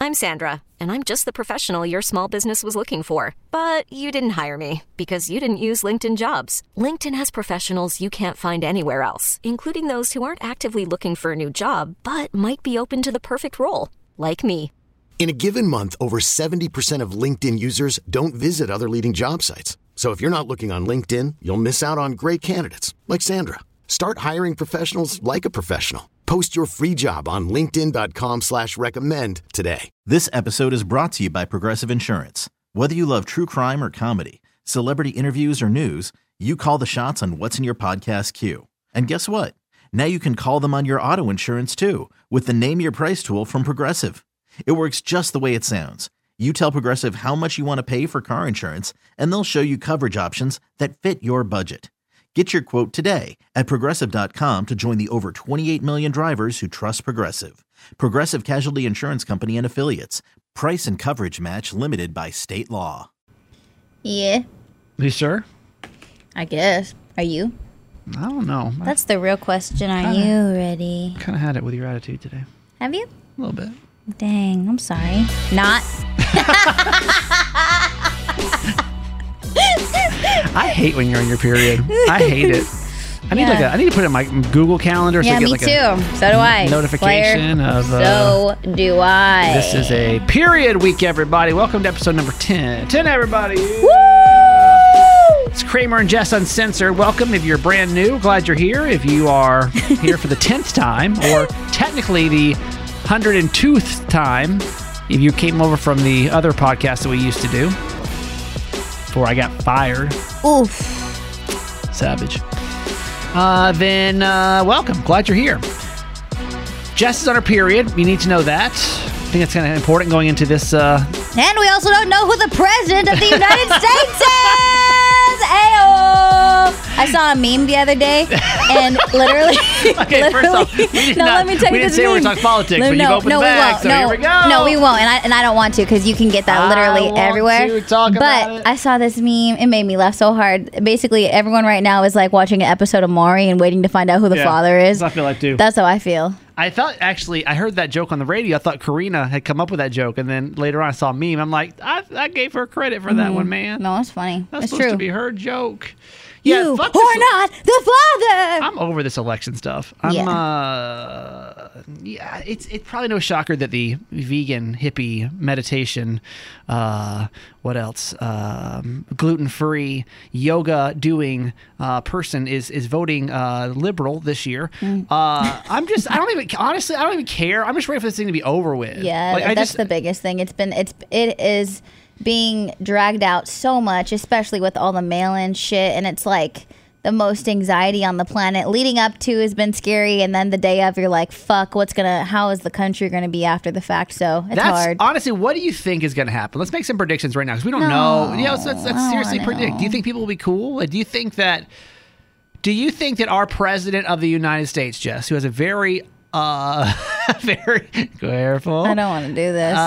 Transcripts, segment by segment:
I'm Sandra, and I'm just the professional your small business was looking for. But you didn't hire me because you didn't use LinkedIn Jobs. LinkedIn has professionals you can't find anywhere else, including those who aren't actively looking for a new job, but might be open to the perfect role, like me. In a given month, over 70% of LinkedIn users don't visit other leading job sites. So if you're not looking on LinkedIn, you'll miss out on great candidates like Sandra. Start hiring professionals like a professional. Post your free job on linkedin.com/recommend today. This episode is brought to you by Progressive Insurance. Whether you love true crime or comedy, celebrity interviews or news, you call the shots on what's in your podcast queue. And guess what? Now you can call them on your auto insurance too with the Name Your Price tool from Progressive. It works just the way it sounds. You tell Progressive how much you want to pay for car insurance, and they'll show you coverage options that fit your budget. Get your quote today at Progressive.com to join the over 28 million drivers who trust Progressive. Progressive Casualty Insurance Company and Affiliates. Price and coverage match limited by state law. Yeah. You sure? I guess. Are you? I don't know. That's the real question. Are you ready? Kind of had it with your attitude today. Have you? A little bit. Dang, I'm sorry. Not. I hate when you're on your period. I hate it. I need I need to put it in my Google Calendar. Yeah, so I me get too. So do I. Notification Claire, of. So do I. This is a period week, everybody. Welcome to episode number 10. 10, everybody. Woo! It's Kramer and Jess Uncensored. Welcome if you're brand new. Glad you're here. If you are here for the 10th time, or technically the 102th time, if you came over from the other podcast that we used to do before I got fired. Oof. Savage. Then welcome. Glad you're here. Jess is on her period. You need to know that. I think it's kind of important going into this. And we also don't know who the president of the United States is. Ayo. I saw a meme the other day, and literally. Okay, first off, let me tell you this meme. We didn't say we were talking politics, but you've opened the bag, so here we go. No, we won't, and I don't want to, because you can get that literally everywhere. To talk about it. I saw this meme. It made me laugh so hard. Basically, everyone right now is like watching an episode of Maury and waiting to find out who the father is. That's what I feel like too. That's how I feel. I thought, actually, I heard that joke on the radio. I thought Karina had come up with that joke, and then later on I saw a meme. I'm like, I gave her credit for that one, man. No, it's funny. That's it's supposed true. to be her joke. Yeah, you are not the father. I'm over this election stuff. It's probably no shocker that the vegan hippie meditation, what else? Gluten-free yoga doing person is voting liberal this year. I don't even care. I'm just ready for this thing to be over with. Yeah, that's the biggest thing. It is being dragged out so much, especially with all the mail-in shit, and it's like the most anxiety on the planet. Leading up to has been scary, and then the day of, you're like, fuck, how is the country gonna be after the fact? So it's hard. Honestly, what do you think is gonna happen? Let's make some predictions right now, because we don't know. Yeah, let's seriously predict. Do you think people will be cool? Do you think that our president of the United States, Jess, who has a very very careful. I don't want to do this.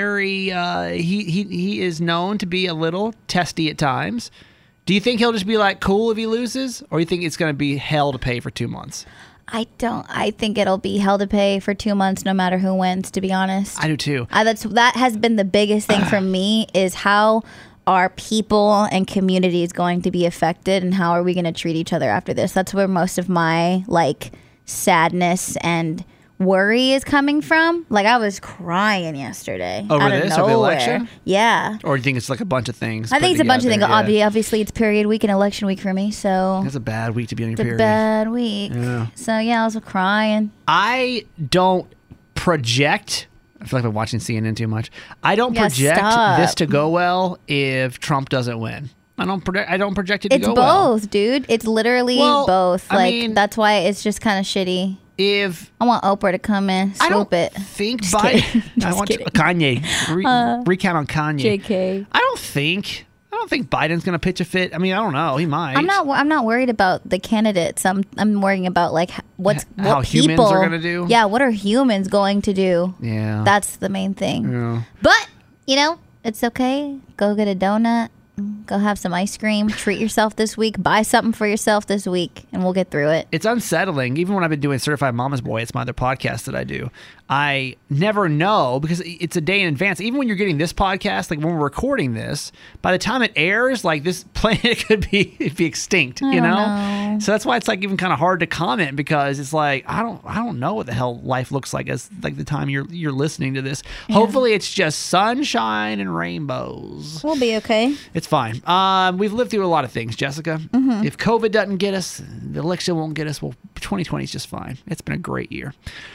He is known to be a little testy at times. Do you think he'll just be like cool if he loses, or you think it's going to be hell to pay for 2 months? I think it'll be hell to pay for 2 months, no matter who wins. To be honest, I do too. That has been the biggest thing for me, is how are people and communities going to be affected, and how are we going to treat each other after this? That's where most of my sadness and worry is coming from. I was crying yesterday. Over this? Over the election? Yeah. Or do you think it's a bunch of things? I think it's a bunch of things. Yeah. Obviously, it's period week and election week for me, so... It's a bad week to be on your period. It's a bad week. Yeah. So, yeah, I was crying. I don't project... I feel like I'm watching CNN too much. I don't project this to go well if Trump doesn't win. I don't project it to go well. It's both, dude. It's literally both. That's why it's just kind of shitty. If I want Oprah to come in, swoop it. Think Biden. I want Kanye. Recount on Kanye. JK. I don't think Biden's gonna pitch a fit. I mean, I don't know. He might. I'm not worried about the candidates. I'm worrying about what humans are gonna do. Yeah, what are humans going to do? Yeah, that's the main thing. Yeah. But it's okay. Go get a donut. Go have some ice cream. Treat yourself this week. Buy something for yourself this week, and we'll get through it. It's unsettling. Even when I've been doing Certified Mama's Boy, it's my other podcast that I do. I never know because it's a day in advance. Even when you're getting this podcast, like when we're recording this, by the time it airs, like this planet could be extinct, you know? So that's why it's like even kind of hard to comment because it's like I don't know what the hell life looks like as like the time you're listening to this. Yeah. Hopefully it's just sunshine and rainbows. We'll be okay. It's fine. We've lived through a lot of things, Jessica. Mm-hmm. If COVID doesn't get us, the election won't get us. Well, 2020 is just fine. It's been a great year.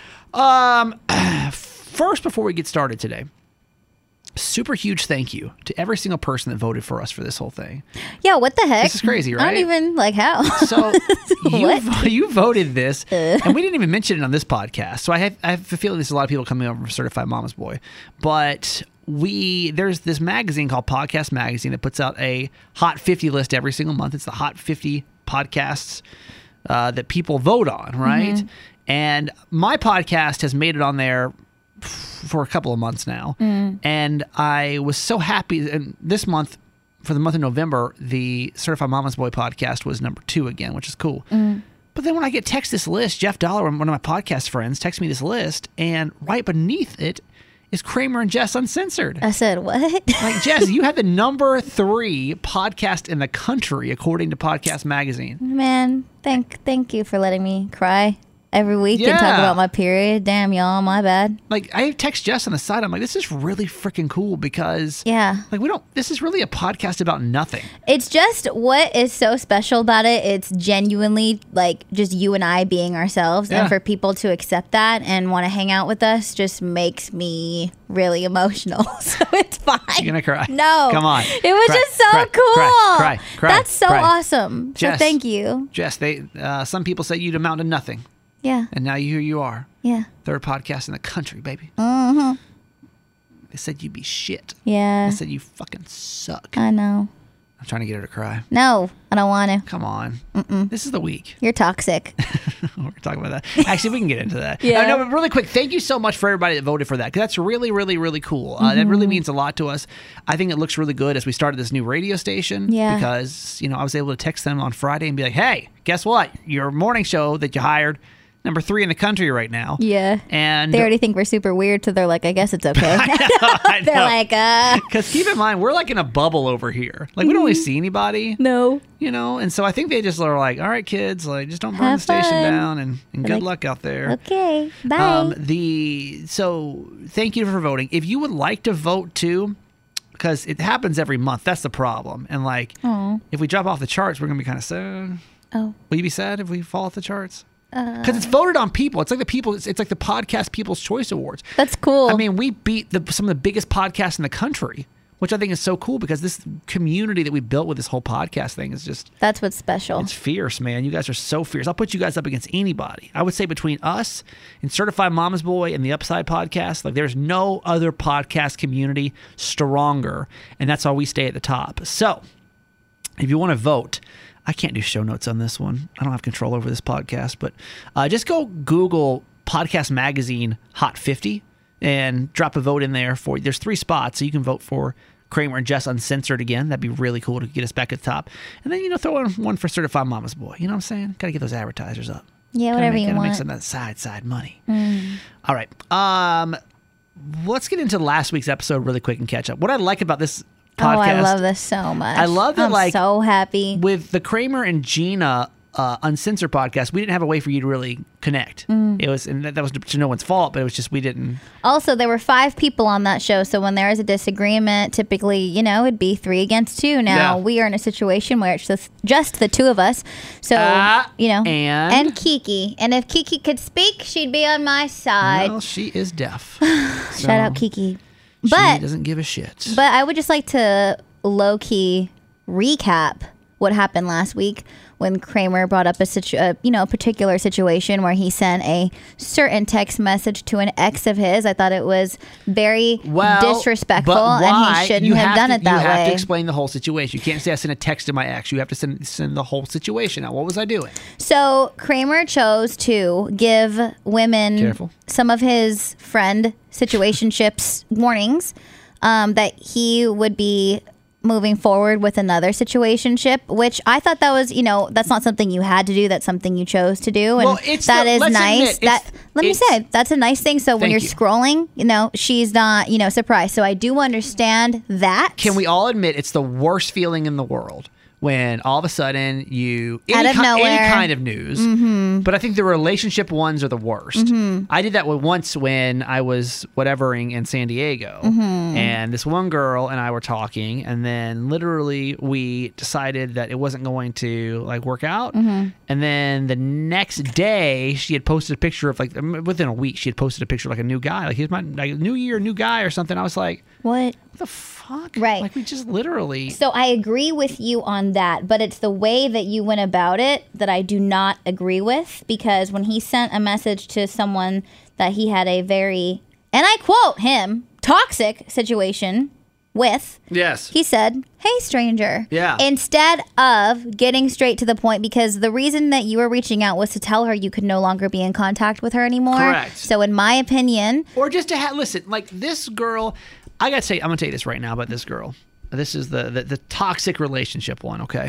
First, before we get started today, super huge thank you to every single person that voted for us for this whole thing. Yeah, what the heck? This is crazy, right? I don't even like how. So you voted this, and we didn't even mention it on this podcast. So I have a feeling there's a lot of people coming over from Certified Mama's Boy, but there's this magazine called Podcast Magazine that puts out a Hot 50 list every single month. It's the Hot 50 podcasts that people vote on, right? Mm-hmm. And my podcast has made it on there for a couple of months now. And I was so happy. And this month, for the month of November, the Certified Mama's Boy podcast was number 2 again, which is cool. But then when I get text this list, Jeff Dollar, one of my podcast friends, texts me this list, and right beneath it is Kramer and Jess Uncensored. I said, what? Like, Jess, you had the number 3 podcast in the country, according to Podcast Magazine. Man, thank you for letting me cry every week and talk about my period. Damn, y'all, my bad. Like, I text Jess on the side. I'm like, this is really freaking cool because, like, this is really a podcast about nothing. It's just what is so special about it. It's genuinely, like, just you and I being ourselves. Yeah. And for people to accept that and want to hang out with us just makes me really emotional. So it's fine. You're going to cry? No. Come on. It was just so cool. Cry. That's so awesome. Jess, so thank you. Jess, some people said you'd amount to nothing. Yeah. And now here you are. Yeah. 3rd podcast in the country, baby. Mm-hmm. They said you'd be shit. Yeah. They said you fucking suck. I know. I'm trying to get her to cry. No, I don't want to. Come on. This is the week. You're toxic. We're talking about that. Actually, we can get into that. Yeah. No, but really quick, thank you so much for everybody that voted for that. Because that's really, really, really cool. That really means a lot to us. I think it looks really good as we started this new radio station. Yeah. Because, I was able to text them on Friday and be like, hey, guess what? Your morning show that you hired, number 3 in the country right now. Yeah. And they already think we're super weird, so they're like, I guess it's okay. I know. They're like, Because keep in mind, we're like in a bubble over here. Like, we don't really see anybody. No. And so I think they just are like, all right, kids, like, just don't burn Have the station fun. down and good luck out there. Okay. Bye. So thank you for voting. If you would like to vote too, because it happens every month, that's the problem. And like, if we drop off the charts, we're going to be kind of sad. Oh. Will you be sad if we fall off the charts? Because it's voted on people. It's like it's like the Podcast People's Choice Awards. That's cool. I mean, we beat some of the biggest podcasts in the country, which I think is so cool because this community that we built with this whole podcast thing is just... That's what's special. It's fierce, man. You guys are so fierce. I'll put you guys up against anybody. I would say between us and Certified Mama's Boy and the Upside Podcast, like there's no other podcast community stronger, and that's why we stay at the top. So, if you want to vote... I can't do show notes on this one. I don't have control over this podcast, but just go Google Podcast Magazine Hot 50 and drop a vote in there for. There's 3 spots, so you can vote for Kramer and Jess Uncensored again. That'd be really cool to get us back at the top. And then throw in one for Certified Mama's Boy. You know what I'm saying? Got to get those advertisers up. Yeah, whatever you want. Make some of that side money. All right. Let's get into last week's episode really quick and catch up. What I like about this podcast. Oh, I love this so much. I love that. I'm so happy with the Kramer and Gina Uncensored podcast. We didn't have a way for you to really connect. It was, and that was to no one's fault, but it was just we didn't. Also, there were 5 people on that show, so when there is a disagreement, typically, it'd be 3 against 2. Now we are in a situation where it's just the 2 of us. So and Kiki, and if Kiki could speak, she'd be on my side. Well, she is deaf. Shout out Kiki. She doesn't give a shit. But I would just like to low-key recap what happened last week when Kramer brought up a particular situation where he sent a certain text message to an ex of his. I thought it was very disrespectful, and he shouldn't have done it that way. You have to explain the whole situation. You can't say I sent a text to my ex. You have to send the whole situation. Now, what was I doing? So Kramer chose to give women some of his friend situationships warnings that he would be moving forward with another situationship, which I thought that was, that's not something you had to do. That's something you chose to do. And let's nice. Admit, Let me say, that's a nice thing. So when you're you. scrolling, she's not, surprised. So I do understand that. Can we all admit it's the worst feeling in the world when all of a sudden out of nowhere, any kind of news, but I think the relationship ones are the worst. I did that once when I was whatevering in San Diego, and this one girl and I were talking, and then literally we decided that it wasn't going to work out, and then the next day she had posted a picture of within a week she had posted a picture of a new guy, here's my new year, new guy or something. I was like, what the fuck? Right. We just literally. So I agree with you on that, but it's the way that you went about it that I do not agree with, because when he sent a message to someone that he had a very, and I quote him, toxic situation with, yes, he said, "Hey, stranger." Yeah. Instead of getting straight to the point, because the reason that you were reaching out was to tell her you could no longer be in contact with her anymore. Correct. So in my opinion, or just to listen, this girl, I gotta say, I'm gonna tell you this right now about this girl. This is the toxic relationship one, okay?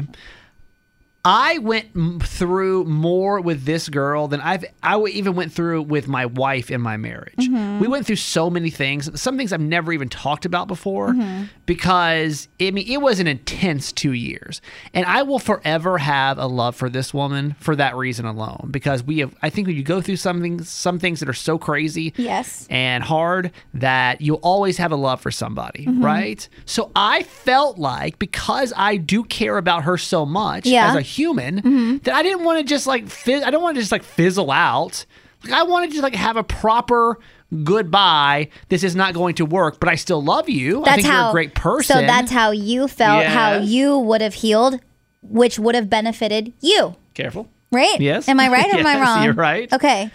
I went through more with this girl than I even went through with my wife in my marriage. We went through so many things, some things I've never even talked about before, because it was an intense 2 years, and I will forever have a love for this woman for that reason alone. Because I think when you go through some things that are so crazy, yes, and hard, that you'll always have a love for somebody, right? So I felt like, because I do care about her so much as a human, that I didn't want to just I don't want to just fizzle out. I wanted to have a proper goodbye. This is not going to work, but I still love you. I think you're a great person. So that's how you felt, Yes. how you would have healed, which would have benefited you. Careful. Right? Yes. Am I right or am I Yes, wrong? you're right. Okay.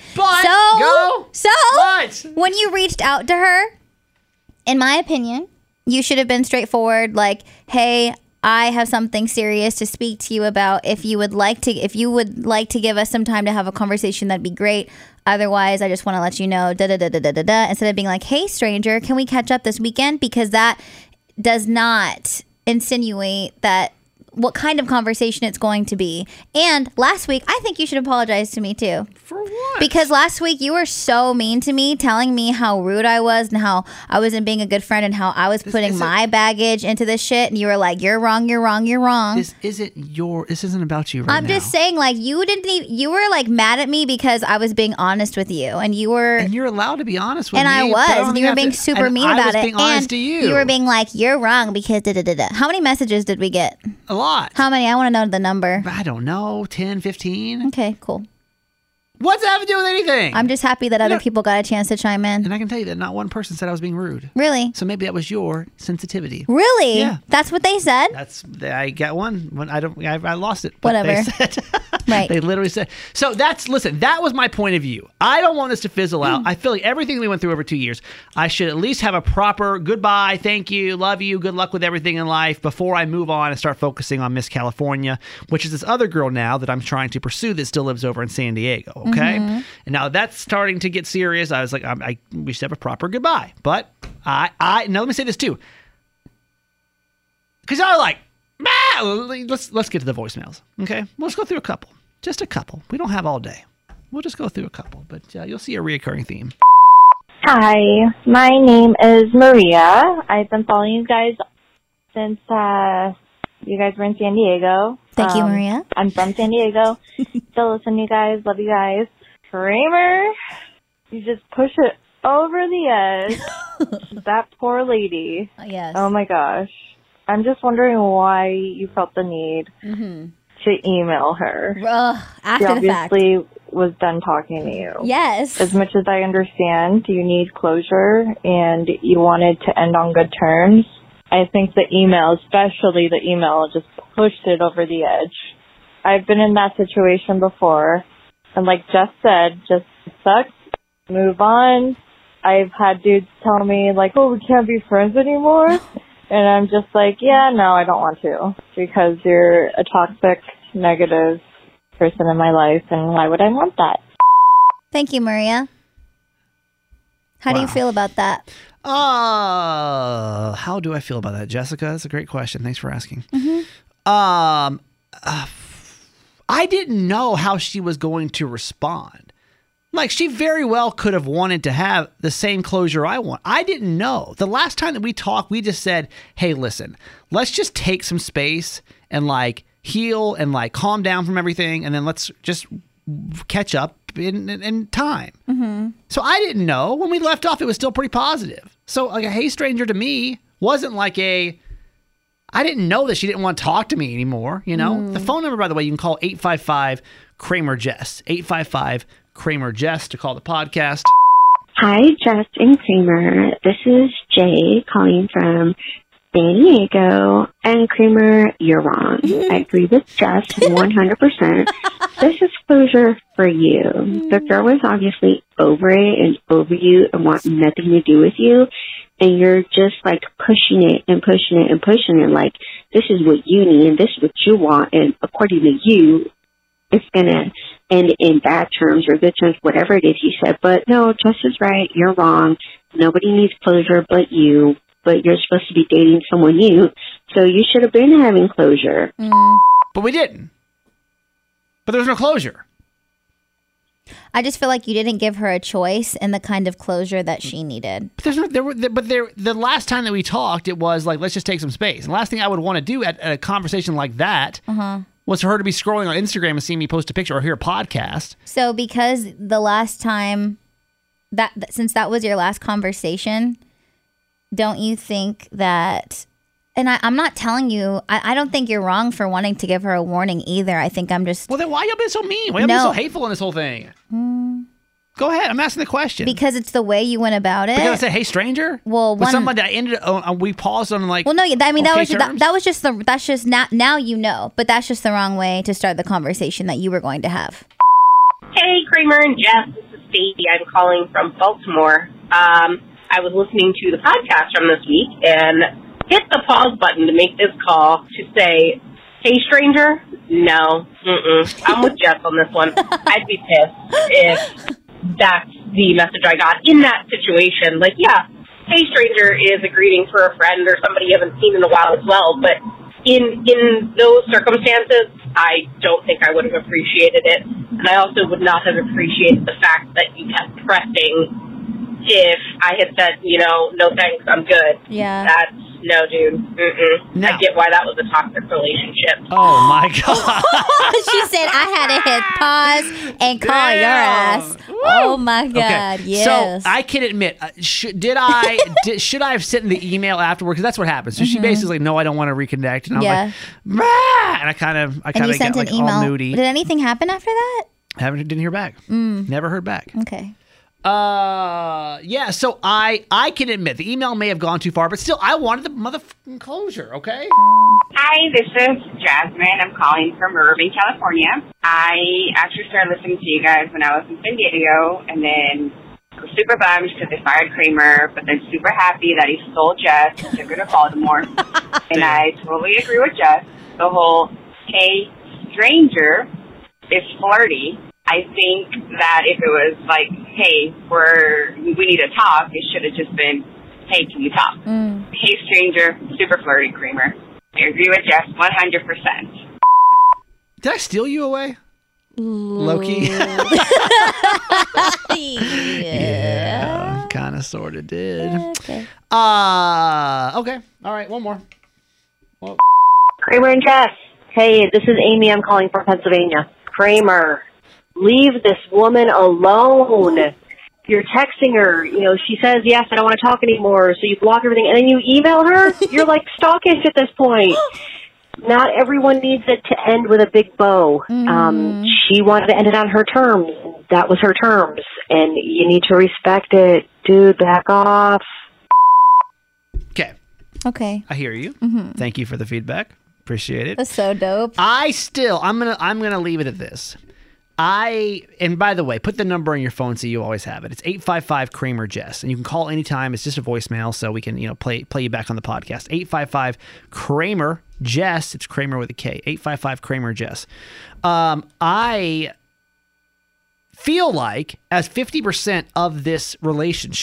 But What? When you reached out to her, in my opinion, you should have been straightforward, hey, I have something serious to speak to you about. If you would like to give us some time to have a conversation, that'd be great. Otherwise, I just want to let you know, instead of being like, "Hey, stranger, can we catch up this weekend?" Because that does not insinuate that what kind of conversation it's going to be. And last week, I think you should apologize to me too. For what? Because last week you were so mean to me, telling me how rude I was and how I wasn't being a good friend and how I was putting my baggage into this shit. And you were like, "You're wrong, you're wrong, you're wrong." This isn't about you right now. I'm just saying, you were mad at me because I was being honest with you, and you were, and you're allowed to be honest with and me. I was, and you were being super mean about it. I was being honest to you. You were being like, "You're wrong because da-da-da-da." How many messages did we get? A lot. How many? I want to know the number. I don't know, 10, 15. Okay, cool. What's that have to do with anything? I'm just happy that other people got a chance to chime in. And I can tell you that not one person said I was being rude. Really? So maybe that was your sensitivity. Really? Yeah. That's what they said? I got one. I lost it. Whatever. They said, right. They literally said. So listen, that was my point of view. I don't want this to fizzle out. I feel like everything we went through over 2 years, I should at least have a proper goodbye, thank you, love you, good luck with everything in life before I move on and start focusing on Miss California, which is this other girl now that I'm trying to pursue that still lives over in San Diego. Okay. And now that's starting to get serious. I was like, we should have a proper goodbye. But now let me say this too. Because I was like, let's get to the voicemails. Okay. Let's go through a couple. Just a couple. We don't have all day. We'll just go through a couple. But you'll see a reoccurring theme. Hi, my name is Maria. I've been following you guys since you guys were in San Diego. Thank you, Maria. I'm from San Diego. Still listen to you guys. Love you guys. Kramer, you just push it over the edge. That poor lady. Yes. Oh, my gosh. I'm just wondering why you felt the need to email her. After she the fact. obviously was done talking to you. Yes. As much as I understand, you need closure and you wanted to end on good terms. I think the email, especially the email, just pushed it over the edge. I've been in that situation before. And like Jess said, just sucks. Move on. I've had dudes tell me, oh, we can't be friends anymore. And I'm just like, yeah, no, I don't want to. Because you're a toxic, negative person in my life. And why would I want that? Thank you, Maria. How do you feel about that? how do I feel about that, Jessica? That's a great question. Thanks for asking. I didn't know how she was going to respond. Like, she very well could have wanted to have the same closure I want. I didn't know. The last time that we talked, we just said, hey, listen, let's just take some space and like heal and like calm down from everything. And then let's just catch up in time. So I didn't know. When we left off, it was still pretty positive. So like a hey stranger to me wasn't like I didn't know that she didn't want to talk to me anymore. You know, the phone number, by the way, you can call 855 Kramer Jess, 855 Kramer Jess to call the podcast. Hi, Jess and Kramer. This is Jay calling from San Diego. And Kramer, you're wrong. I agree with Jess 100%. This is closure for you. The girl was obviously over it and over you and want nothing to do with you. And you're just like pushing it and pushing it and pushing it. Like, this is what you need and this is what you want. And according to you, it's going to end in bad terms or good terms, whatever it is you said. But no, Jess is right. You're wrong. Nobody needs closure but you. But you're supposed to be dating someone new. So you should have been having closure. But we didn't. But there was no closure. I just feel like you didn't give her a choice in the kind of closure that she needed. But the last time that we talked, it was like, let's just take some space. And the last thing I would want to do at a conversation like that was for her to be scrolling on Instagram and seeing me post a picture or hear a podcast. So because the last time, since that was your last conversation, don't you think that... And I'm not telling you, I don't think you're wrong for wanting to give her a warning either. I think I'm just... Well, then why y'all been so mean? Why y'all been so hateful in this whole thing? Go ahead. I'm asking the question. Because it's the way you went about it. Because I said, hey, stranger? Well, with somebody that I ended we paused on like... Well, no, I mean, okay that was just that's just now you know. But that's just the wrong way to start the conversation that you were going to have. Hey, Kramer and Jeff. This is Stacey. I'm calling from Baltimore. I was listening to the podcast from this week and hit the pause button to make this call to say, hey, stranger, no, I'm with Jeff on this one. I'd be pissed if that's the message I got in that situation. Like, yeah, hey, stranger is a greeting for a friend or somebody you haven't seen in a while as well, but in those circumstances, I don't think I would have appreciated it. And I also would not have appreciated the fact that you kept pressing if I had said, no thanks, I'm good. Yeah. That's, no, dude. No. I get why that was a toxic relationship. Oh, my God. She said I had to hit pause and call your ass. Woo. Oh, my God. Okay. Yes. So I can admit, should I have sent the email afterward? Because that's what happened. So she basically, no, I don't want to reconnect. And I was like, Rah! And I kind of got like all moody. Did anything happen after that? Didn't hear back. Never heard back. Okay. Yeah, so I can admit the email may have gone too far, but still, I wanted the motherfucking closure, okay? Hi, this is Jasmine. I'm calling from Irvine, California. I actually started listening to you guys when I was in San Diego, and then I was super bummed because they fired Kramer, but then super happy that he stole Jess and took her to Baltimore. And I totally agree with Jess. The whole, hey, stranger is flirty. I think that if it was like, hey, we need to talk, it should have just been, hey, can we talk? Hey, stranger, super flirty, Kramer. I agree with Jess 100%. Did I steal you away? Low-key? Yeah, kind of, sort of did. Okay. Okay. All right, one more. Well. Kramer and Jess. Hey, this is Amy. I'm calling from Pennsylvania. Kramer. Leave this woman alone. You're texting her, she says, yes, I don't want to talk anymore, so you block everything, and then you email her? You're like stalkish at this point. Not everyone needs it to end with a big bow. She wanted to end it on her terms. That was her terms, and you need to respect it. Dude, back off. Okay. I hear you. Thank you for the feedback. Appreciate it. That's so dope. I'm gonna leave it at this. And by the way, put the number on your phone so you always have it. It's 855 Kramer Jess, and you can call anytime. It's just a voicemail, so we can play you back on the podcast. 855 Kramer Jess. It's Kramer with a K. 855 Kramer Jess. I feel like as 50% of this relationship,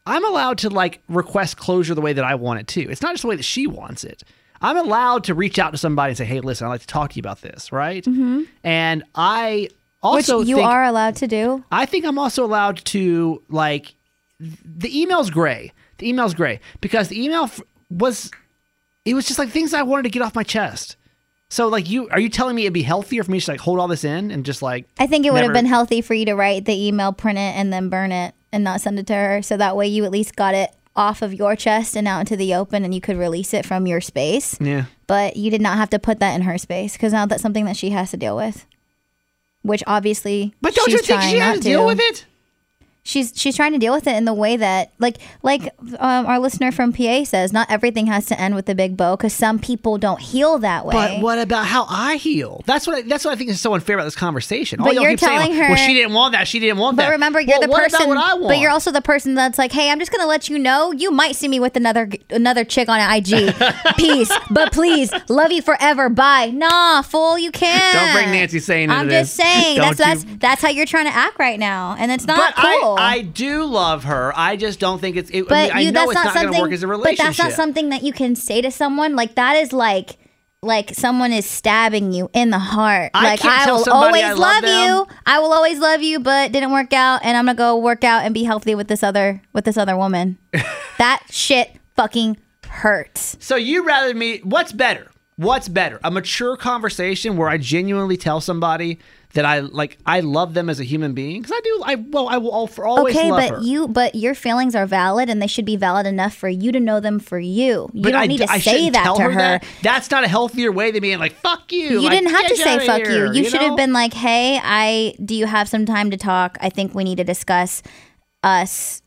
I'm allowed to like request closure the way that I want it too. It's not just the way that she wants it. I'm allowed to reach out to somebody and say, hey, listen, I'd like to talk to you about this, right? Mm-hmm. And I also Which you are allowed to do. I think I'm also allowed to, like, the email's gray. The email's gray because the email was just like things I wanted to get off my chest. So, like, are you telling me it'd be healthier for me to like hold all this in and just like? I think it would have been healthy for you to write the email, print it, and then burn it and not send it to her. So that way you at least got it off of your chest and out into the open, and you could release it from your space. Yeah. But you did not have to put that in her space because now that's something that she has to deal with. Which obviously, but don't you think she has to deal with it? She's trying to deal with it in the way that, like our listener from PA says, not everything has to end with a big bow because some people don't heal that way. But what about how I heal? That's what I think is so unfair about this conversation. But you're telling her, well, she didn't want that. She didn't want that. But remember, you're the person. What I want? But you're also the person that's like, hey, I'm just gonna let you know you might see me with another chick on IG. Peace, but please, love you forever. Bye. Nah, fool, you can't. Don't bring Nancy saying I'm just saying that's how you're trying to act right now, and it's not cool. I do love her. I just don't think it's. But I know it's not going to work as a relationship. But that's not something that you can say to someone. Like that is like someone is stabbing you in the heart. I will always love you. I will always love you, but didn't work out, and I'm gonna go work out and be healthy with this other woman. That shit fucking hurts. So you rather me? What's better? What's better? A mature conversation where I genuinely tell somebody that I love them as a human being, because I will always love her. But your feelings are valid, and they should be valid enough for you to know them for you. You don't need to say that to her. That's not a healthier way than being like, fuck you. You didn't have to say fuck you. You should have been like, hey, do you have some time to talk? I think we need to discuss us.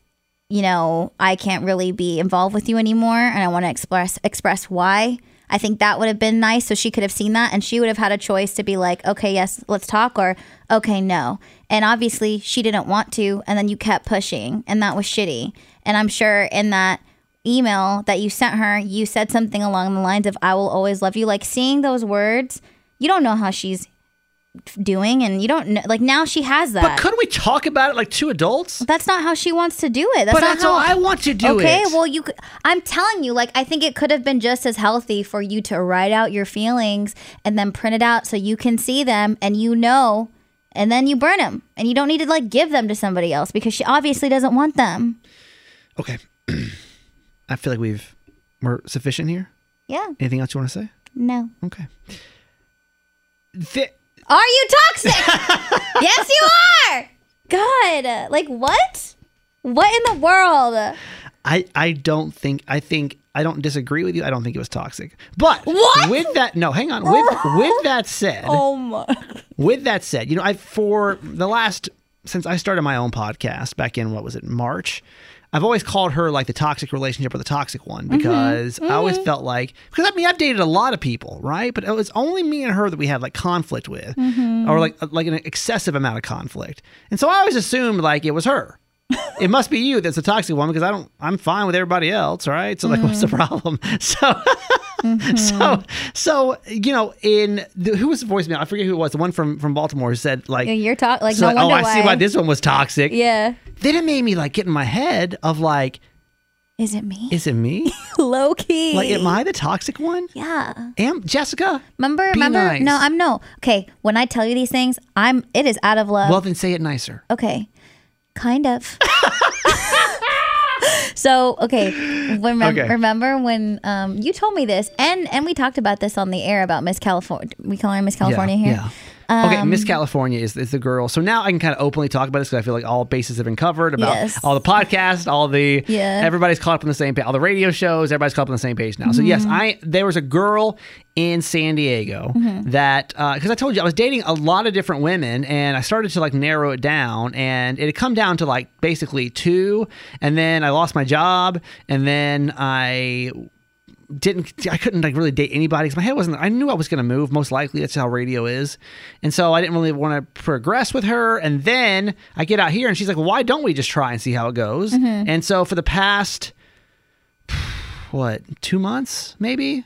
I can't really be involved with you anymore, and I want to express why. I think that would have been nice, so she could have seen that, and she would have had a choice to be like, okay, yes, let's talk, or okay, no. And obviously, she didn't want to, and then you kept pushing, and that was shitty. And I'm sure in that email that you sent her, you said something along the lines of, I will always love you. Like, seeing those words, you don't know how she's doing, and you don't know, like, now she has that. But couldn't we talk about it like two adults? That's not how she wants to do it. That's how I want to do it. Okay, well, I'm telling you, like, I think it could have been just as healthy for you to write out your feelings and then print it out so you can see them and and then you burn them, and you don't need to like give them to somebody else because she obviously doesn't want them. Okay. I feel like we're sufficient here. Yeah. Anything else you want to say? No. Okay. Are you toxic? Yes, you are. God, like what? What in the world? I don't disagree with you. I don't think it was toxic. But what? With that, no, hang on. With that said, oh my. With that said, since I started my own podcast back in March, I've always called her like the toxic relationship or the toxic one because I always felt like, because I've dated a lot of people, right? But it was only me and her that we had like conflict with or like an excessive amount of conflict. And so I always assumed like it was her. It must be you that's the toxic one because I'm fine with everybody else, right? So like, what's the problem? So, who was the voicemail? I forget who it was. The one from Baltimore who said like, you're like, no wonder why. I see why this one was toxic. Yeah. Then it made me like get in my head of like, is it me? Is it me? Low key. Like, am I the toxic one? Yeah. Jessica? Remember? Nice. No, I'm no. Okay, when I tell you these things, it is out of love. Well, then say it nicer. Okay. Kind of. So, okay. Remember when you told me this, and we talked about this on the air about Miss California. We call her Miss California here. Yeah. Okay, Miss California is the girl. So now I can kind of openly talk about this because I feel like all bases have been covered about all the podcasts, everybody's caught up on the same page, all the radio shows, everybody's caught up on the same page now. So yes, there was a girl in San Diego that, because I told you I was dating a lot of different women, and I started to like narrow it down, and it had come down to like basically 2, and then I lost my job, and then I couldn't like really date anybody because my head wasn't. I knew I was going to move, most likely. That's how radio is, and so I didn't really want to progress with her. And then I get out here, and she's like, well, "Why don't we just try and see how it goes?" And so for the past 2 months, maybe.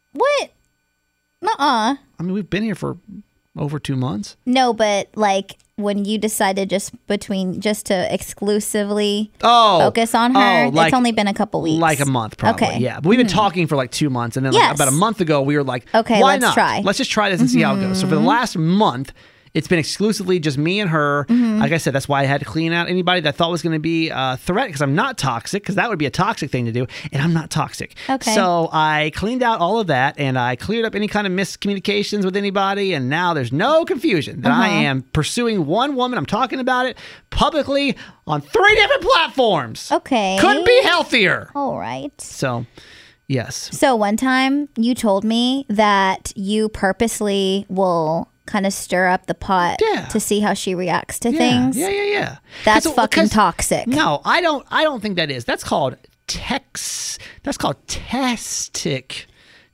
What? Nuh-uh. I mean, we've been here for over 2 months. No, but like when you decided just to exclusively focus on her? It's only been a couple weeks. Like a month, probably. Okay. Yeah. But we've been talking for like 2 months. And then like about a month ago, we were like, okay, why let's not? try. Let's just try this and see how it goes. So for the last month, it's been exclusively just me and her. Like I said, that's why I had to clean out anybody that I thought was going to be a threat, because I'm not toxic, because that would be a toxic thing to do, and I'm not toxic. Okay. So I cleaned out all of that, and I cleared up any kind of miscommunications with anybody, and now there's no confusion that I am pursuing one woman. I'm talking about it publicly on 3 different platforms. Okay. Couldn't be healthier. All right. So, yes. So one time you told me that you purposely will kind of stir up the pot to see how she reacts to things. Yeah. That's fucking toxic. No, I don't think that is. That's called That's called testic.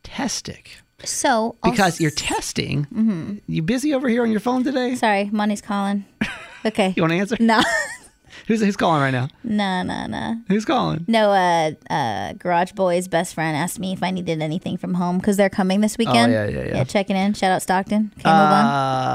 So because you're testing. You busy over here on your phone today? Sorry, money's calling. Okay. You want to answer? No. Who's calling right now? No. Who's calling? No, Garage Boy's best friend asked me if I needed anything from home because they're coming this weekend. Oh, yeah. Yeah, checking in. Shout out Stockton. Okay, move on.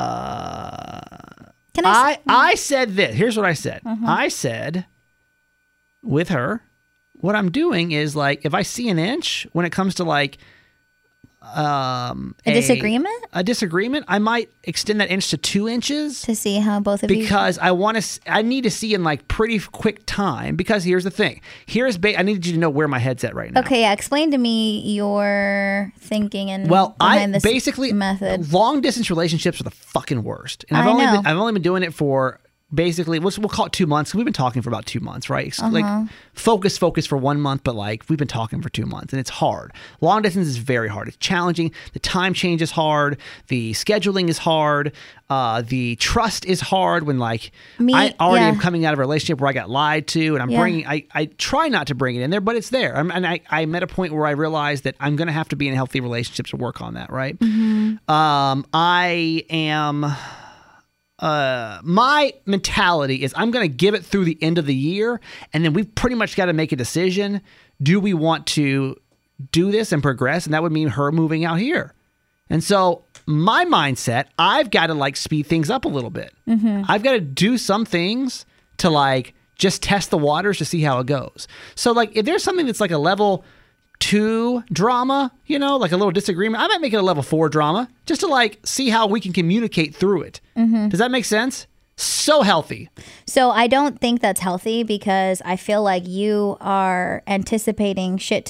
Can I said this. Here's what I said. I said, with her, what I'm doing is like, if I see an inch when it comes to like a disagreement, I might extend that inch to 2 inches to see how both of you, because I need to see in like pretty quick time, because here's the thing. I need you to know where my head's at right now. Okay, yeah, explain to me your thinking and behind this basically method. Long distance relationships are the fucking worst. And I've only been doing it for basically, we'll call it 2 months. We've been talking for about 2 months, right? Like focus for 1 month, but like we've been talking for 2 months, and it's hard. Long distance is very hard. It's challenging. The time change is hard. The scheduling is hard. The trust is hard when like I already am coming out of a relationship where I got lied to, and I'm bringing, I try not to bring it in there, but it's there. And I'm at a point where I realize that I'm going to have to be in a healthy relationship to work on that, right? I am... my mentality is I'm going to give it through the end of the year, and then we've pretty much got to make a decision. Do we want to do this and progress? And that would mean her moving out here. And so my mindset, I've got to like speed things up a little bit. I've got to do some things to like just test the waters to see how it goes. So like if there's something that's like a level 2 drama, like a little disagreement, I might make it a level 4 drama just to like see how we can communicate through it. Does that make sense? So healthy. So I don't think that's healthy, because I feel like you are anticipating shit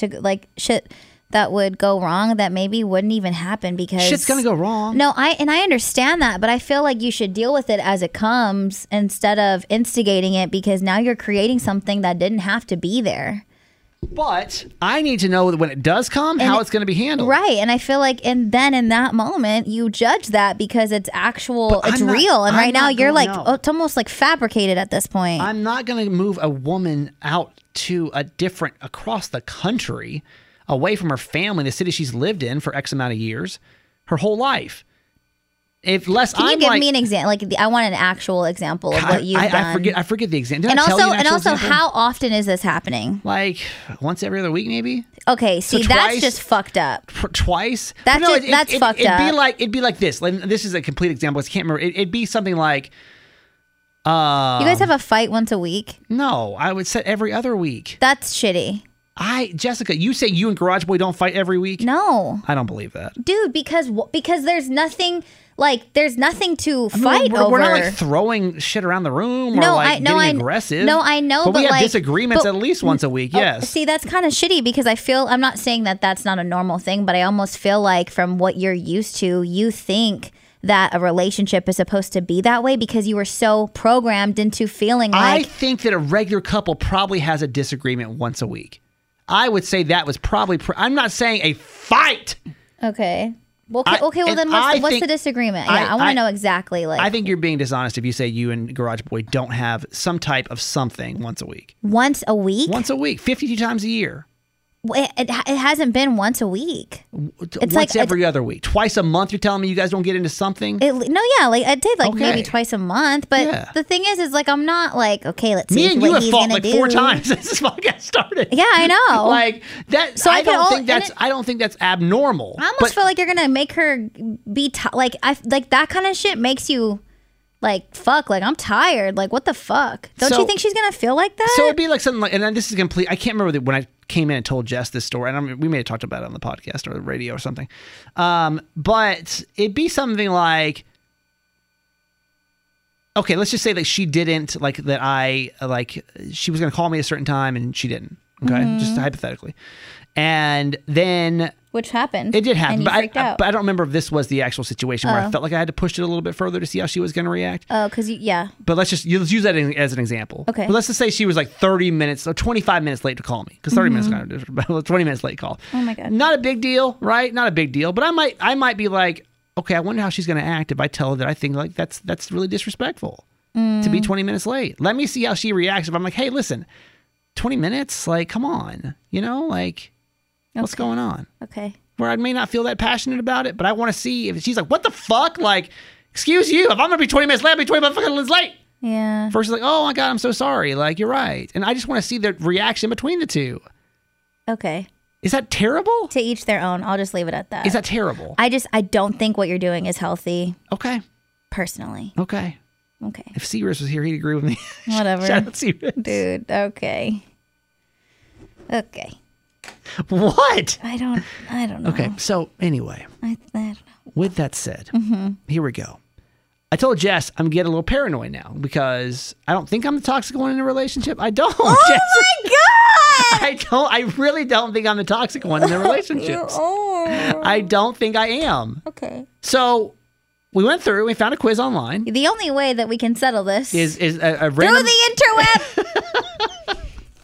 that would go wrong that maybe wouldn't even happen, because shit's gonna go wrong. No, I understand that, but I feel like you should deal with it as it comes instead of instigating it, because now you're creating something that didn't have to be there. But I need to know that when it does come, how it's going to be handled. Right. And I feel like then in that moment, you judge that because it's real. And right now you're like, it's almost like fabricated at this point. I'm not going to move a woman out to across the country, away from her family, the city she's lived in for X amount of years, her whole life. Can you give me an example? Like, I want an actual example of what you've done. I forget the example. And also, how often is this happening? Like once every other week, maybe. Okay, see, so that's just fucked up. Twice. That's fucked up. It'd be like this. Like, this is a complete example. I can't remember. It'd be something like. You guys have a fight once a week? No, I would say every other week. That's shitty. Jessica, you say you and Garage Boy don't fight every week? No. I don't believe that. Dude, because there's nothing... Like, there's nothing to fight over. We're not like throwing shit around the room or getting aggressive. No, I know, but we have disagreements at least once a week, yes. See, that's kind of shitty, because I'm not saying that that's not a normal thing, but I almost feel like from what you're used to, you think that a relationship is supposed to be that way because you were so programmed into feeling like... I think that a regular couple probably has a disagreement once a week. I would say that was probably... I'm not saying a fight. Okay. Well, then what's the disagreement? Yeah, I want to know exactly. Like, I think you're being dishonest if you say you and Garage Boy don't have some type of something once a week. Once a week? Once a week, 52 times a year. It hasn't been once a week. It's once every other week. Twice a month, you're telling me you guys don't get into something? I did maybe twice a month. But the thing is like, I'm not like, okay, let's see what he's going to do. Me and you have fought 4 times since this podcast started. Yeah, I know. Like that. So I don't think that's abnormal. I almost feel like you're going to make her be that kind of shit makes you Like, fuck, like, I'm tired. Like, what the fuck? Don't you think she's going to feel like that? So it'd be like something like, and then this is complete, I can't remember when I came in and told Jess this story, and we may have talked about it on the podcast or the radio or something. But it'd be something like, okay, let's just say that she didn't, like, that she was going to call me a certain time and she didn't. Okay, just hypothetically. And then... Which happened. It did happen, and you freaked out. but I don't remember if this was the actual situation where I felt like I had to push it a little bit further to see how she was going to react. Oh, because, yeah. But let's use that as an example. Okay. But let's just say she was like 30 minutes or 25 minutes late to call me. Because 30 minutes is kind of different, but 20 minutes late call. Oh, my God. Not a big deal, right? Not a big deal. But I might be like, okay, I wonder how she's going to act if I tell her that I think like that's really disrespectful to be 20 minutes late. Let me see how she reacts if I'm like, hey, listen, 20 minutes? Like, come on. You know, like, what's going on? Okay. Where I may not feel that passionate about it, but I want to see if she's like, what the fuck? Like, excuse you, if I'm going to be 20 minutes late, I'll be 20 fucking minutes late. Yeah. Versus like, oh my God, I'm so sorry. Like, you're right. And I just want to see the reaction between the two. Okay. Is that terrible? To each their own. I'll just leave it at that. Is that terrible? I don't think what you're doing is healthy. Okay. Personally. Okay. If Sears was here, he'd agree with me. Whatever. Shout out Sears. Dude, okay. Okay. What? I don't know. Okay, so anyway, I don't know. With that said, here we go. I told Jess I'm getting a little paranoid now because I don't think I'm the toxic one in a relationship. I don't. Oh Jess. my God! I really don't think I'm the toxic one in the relationships. I don't think I am. Okay. So we went through. We found a quiz online. The only way that we can settle this is a random... through the interweb.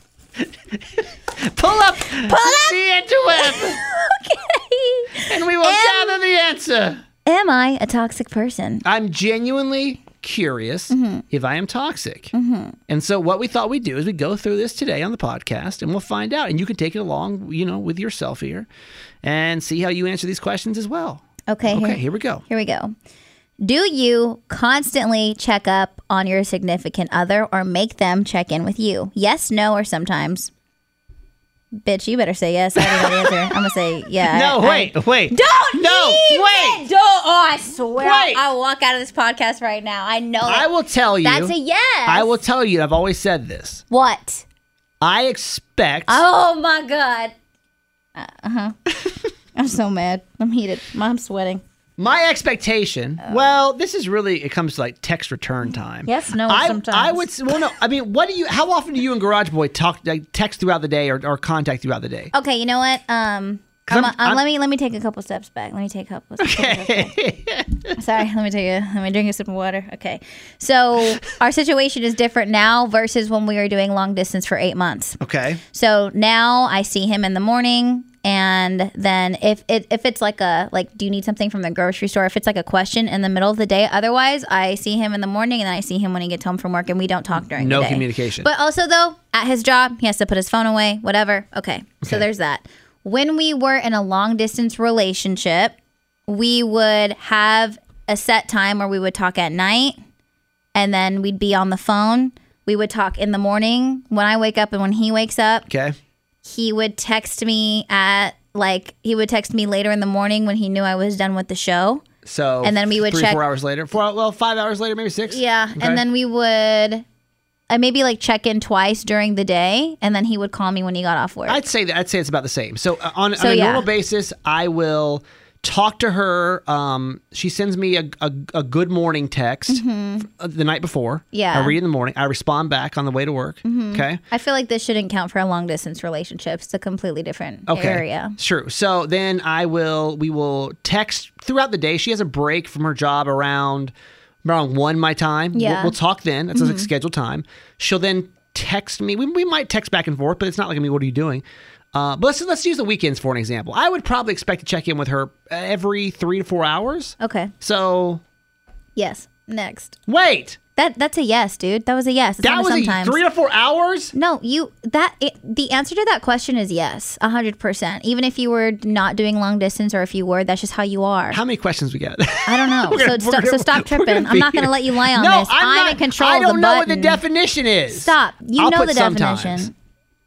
Pull up the interweb. Okay. And we will gather the answer. Am I a toxic person? I'm genuinely curious if I am toxic. And so what we thought we'd do is we'd go through this today on the podcast and we'll find out. And you can take it along, with yourself here and see how you answer these questions as well. Okay. Here we go. Here we go. Do you constantly check up on your significant other or make them check in with you? Yes, no, or sometimes? Bitch, you better say yes. I already know the answer. I'm going to say yeah. No, wait. Don't wait. Don't. Oh, I swear. Wait. I'll walk out of this podcast right now. I know that. I will tell you. That's a yes. I will tell you. I've always said this. What? I expect. Oh, my God. I'm so mad. I'm heated. I'm sweating. My expectation, well, this is really, it comes to like text return time. Yes, no, sometimes. I would, well, no, I mean, how often do you and Garage Boy text throughout the day or contact throughout the day? Okay, you know what? Let me take a couple steps back. Okay. Sorry, let me drink a sip of water. Okay. So our situation is different now versus when we were doing long distance for 8 months. Okay. So now I see him in the morning. And then if it's like do you need something from the grocery store? If it's like a question in the middle of the day, otherwise I see him in the morning and then I see him when he gets home from work and we don't talk during the day. No communication. But also though, at his job, he has to put his phone away, whatever. Okay. So there's that. When we were in a long distance relationship, we would have a set time where we would talk at night and then we'd be on the phone. We would talk in the morning when I wake up and when he wakes up. Okay. He would text me later in the morning when he knew I was done with the show. So, and then we would 4 hours later. 5 hours later, maybe 6. Yeah. Okay. And then we would maybe check in twice during the day. And then he would call me when he got off work. I'd say it's about the same. So on a normal basis, I will talk to her. She sends me a good morning text the night before. Yeah. I read in the morning. I respond back on the way to work. Okay. I feel like this shouldn't count for a long distance relationship. It's a completely different area. True. So then we will text throughout the day. She has a break from her job around 1 my time. Yeah. We'll talk then. That's a scheduled time. She'll then text me. We might text back and forth, but it's not like what are you doing? But let's use the weekends for an example. I would probably expect to check in with her every 3 to 4 hours. Okay. So. Yes. Next. Wait. That's a yes, dude. That was a yes. It's that was sometimes. 3 to 4 hours? No, the answer to that question is yes, 100%. Even if you were not doing long distance or if you were, that's just how you are. How many questions we got? I don't know. So stop tripping. I'm not going to let you lie on this. I'm in control of the button. I don't know what the definition is. Stop. You know the definition.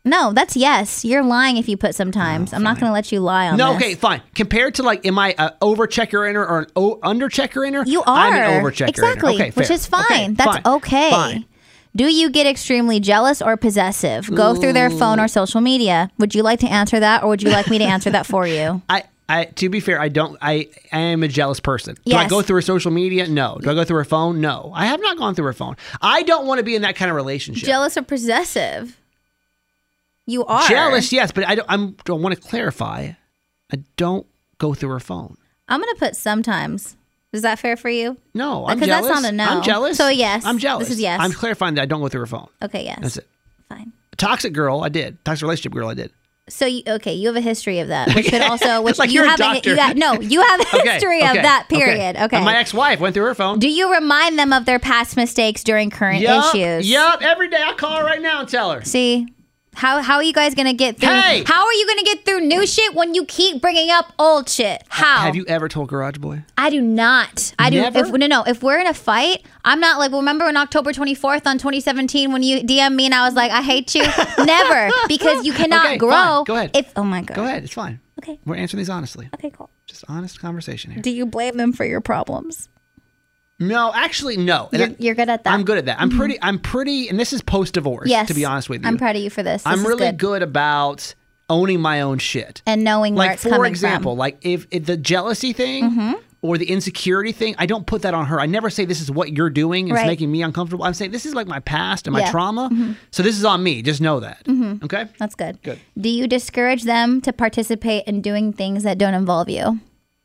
No, that's yes. You're lying if you put sometimes. I'm not going to let you lie on this. No, okay, fine. Compared to like, am I an over checker inner or an under checker inner? You are. I'm an over checker exactly, inner. Okay, which fair. is fine. Okay, That's okay. Fine. Do you get extremely jealous or possessive? Go through their phone or social media. Would you like to answer that, or would you like me to answer that for you? I to be fair, I am a jealous person. Do I Yes. go through her social media? No. Do I go through her phone? No. I have not gone through her phone. I don't want to be in that kind of relationship. Jealous or possessive? You are. Jealous, yes, but I don't want to clarify. I don't go through her phone. I'm going to put sometimes. Is that fair for you? No, I'm Because jealous. that's not a no. I'm jealous. So yes. I'm jealous. This is yes. I'm clarifying that I don't go through her phone. Okay, yes. That's it. Fine. Toxic girl, I did. Toxic relationship girl, I did. So you have a history of that, which could also, which Like you you're a have doctor. you have a history of that. Period. Okay. And my ex-wife went through her phone. Do you remind them of their past mistakes during current issues? Yup. Every day I call her right now and tell her. See, how are you guys gonna get through? Hey! How are you gonna get through new shit when you keep bringing up old shit? How? Have you ever told Garage Boy? I do not. I do. Never? If we're in a fight, I'm not like. Remember on October 24th on 2017 when you DM me and I was like, I hate you. Never, because you cannot Okay, grow. fine. Go ahead. Oh my god. Go ahead. It's fine. Okay. We're answering these honestly. Okay, cool. Just honest conversation here. Do you blame them for your problems? No, actually, no. And You're good at that. I'm good at that. I'm pretty, and this is post-divorce, Yes. to be honest with you. I'm proud of you for this. I'm This is really good about owning my own shit. and knowing where Like, it's coming for example, from. like if the jealousy thing or the insecurity thing, I don't put that on her. I never say this is what you're doing. It's Right. making me uncomfortable. I'm saying this is like my past and my Yeah. trauma. So this is on me. Just know that. Okay? That's good. Good. Do you discourage them to participate in doing things that don't involve you?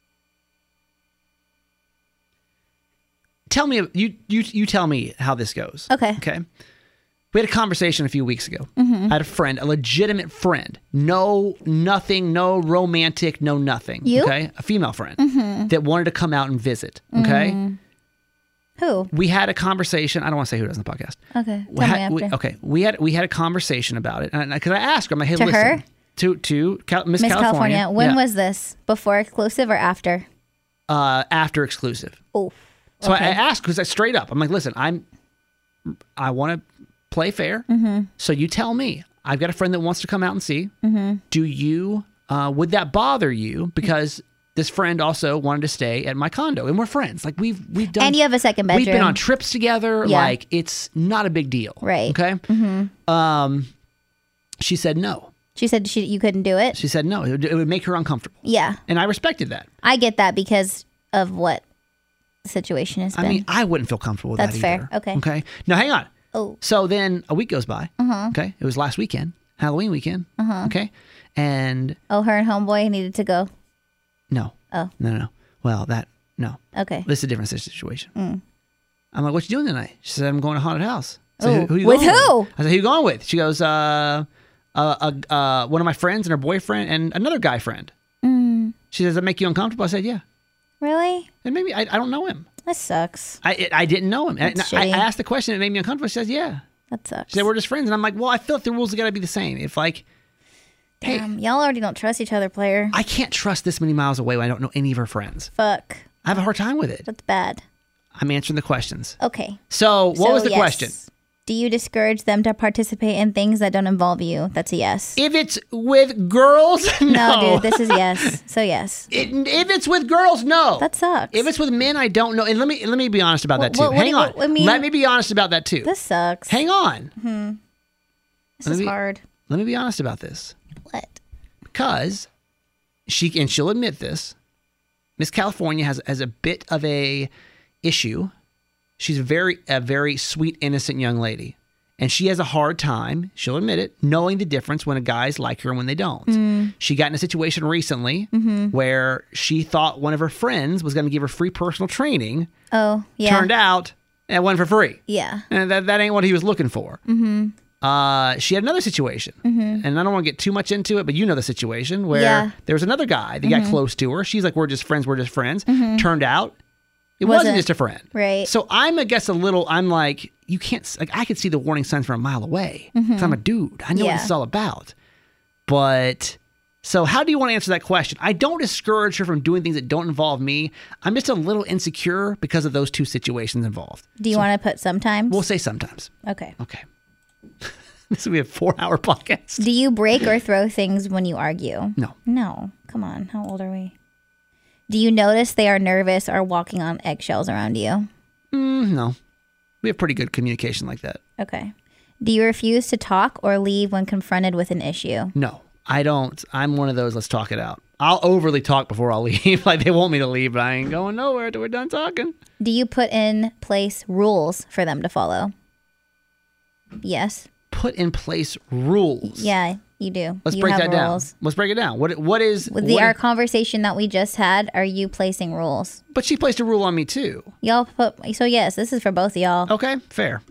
Tell me, you tell me how this goes. Okay. Okay. We had a conversation a few weeks ago. I had a friend, a legitimate friend. No, nothing, no romantic, no nothing. You? Okay. A female friend that wanted to come out and visit. Okay. Who? We had a conversation. I don't want to say who does on the podcast. Okay. We Tell had, me after. we had a conversation about it, and because I asked her, I'm like, hey, To listen, her? Miss Miss California. California. When Yeah. was this? Before exclusive or after? After exclusive? Oh. So okay. I asked because I straight up, I'm like, listen, I want to play fair. So you tell me. I've got a friend that wants to come out and see. Do you? Would that bother you? Because this friend also wanted to stay at my condo, and we're friends. Like we've done. And you have a second bedroom. We've been on trips together. Yeah. Like it's not a big deal. Right. Okay. She said no. She said you couldn't do it. She said no. It would make her uncomfortable. Yeah. And I respected that. I get that because of what the situation has been. I mean, I wouldn't feel comfortable with That's that fair. either. Okay. Okay. Now, hang on. Oh. So then a week goes by. Okay. It was last weekend, Halloween weekend. Okay. And Oh, her and homeboy needed to go. no. Oh. No. Well, no. Okay. This is a different situation. I'm like, what you doing tonight? She said, I'm going to haunted house. I Ooh. said, who you With going who? I said, who you going with? She goes, one of my friends and her boyfriend and another guy friend. She says, that make you uncomfortable? I said, yeah. Really? And maybe I don't know him. That sucks. I didn't know him. And That's I shitty. asked the question. It made me uncomfortable. She says, yeah. That sucks. She said, we're just friends. And I'm like, well, I feel like the rules have got to be the same. If like, hey, Damn, y'all already don't trust each other, player. I can't trust this many miles away when I don't know any of her friends. Fuck. I have a hard time with it. That's bad. I'm answering the questions. Okay. So what was the yes. question? Do you discourage them to participate in things that don't involve you? That's a yes. If it's with girls, no. No, dude, this is yes. So yes. If it's with girls, no. That sucks. If it's with men, I don't know. And let me be honest about that too. what do Hang you- on. I mean- Let me be honest about that too. This sucks. Hang on. This let is me- hard. Let me be honest about this. What? Because she'll admit this. Miss California has a bit of a issue. She's a very sweet, innocent young lady. And she has a hard time, she'll admit it, knowing the difference when a guy's like her and when they don't. She got in a situation recently where she thought one of her friends was going to give her free personal training. Oh, yeah. Turned out it wasn't for free. Yeah. And that ain't what he was looking for. She had another situation. And I don't want to get too much into it, but you know the situation where Yeah. there was another guy that got close to her. She's like, we're just friends. Turned out it wasn't just a friend. Right. So I'm like, you can't, like, I could see the warning signs from a mile away. 'Cause I'm a dude. I know what Yeah. this is all about. But so how do you want to answer that question? I don't discourage her from doing things that don't involve me. I'm just a little insecure because of those two situations involved. Do you want to put sometimes? We'll say sometimes. Okay. Okay. This will be a 4-hour podcast. Do you break or throw things when you argue? No. No. Come on. How old are we? Do you notice they are nervous or walking on eggshells around you? No. We have pretty good communication like that. Okay. Do you refuse to talk or leave when confronted with an issue? No, I don't. I'm one of those, let's talk it out. I'll overly talk before I'll leave. Like, they want me to leave, but I ain't going nowhere till we're done talking. Do you put in place rules for them to follow? Yes. Put in place rules? Yeah, you do. Let's you break have that down. rules. Let's break it down. What is... With our conversation that we just had, are you placing rules? But she placed a rule on me, too. Y'all put... So, yes, this is for both of y'all. Okay, fair.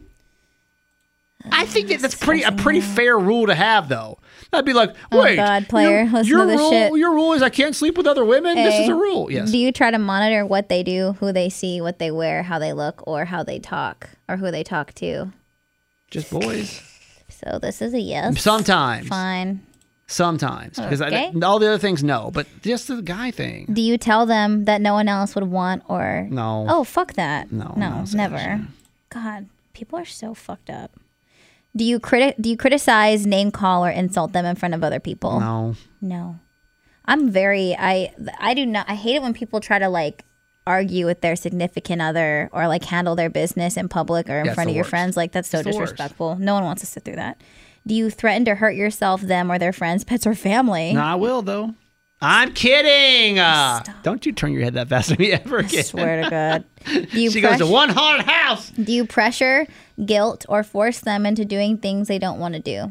I think that's a pretty fair rule to have, though. That'd be like, wait, oh God, player, listen your to this rule, shit. Your rule is I can't sleep with other women. Hey, this is a rule. Yes. Do you try to monitor what they do, who they see, what they wear, how they look, or how they talk, or who they talk to? Just boys. So this is a yes. Sometimes. Fine. Sometimes, because Okay. all the other things, no, but just the guy thing. Do you tell them that no one else would want or No. Oh, fuck that. No, never. God, people are so fucked up. Do you criticize, name call, or insult them in front of other people? No. I'm very I do not. I hate it when people try to like argue with their significant other or like handle their business in public or in front of your friends. Like that's so disrespectful. No one wants to sit through that. Do you threaten to hurt yourself, them, or their friends, pets, or family? No, I will though. I'm kidding. Don't you turn your head that fast at me ever again. I swear to God. She goes to one haunted house. Do you pressure, guilt, or force them into doing things they don't want to do?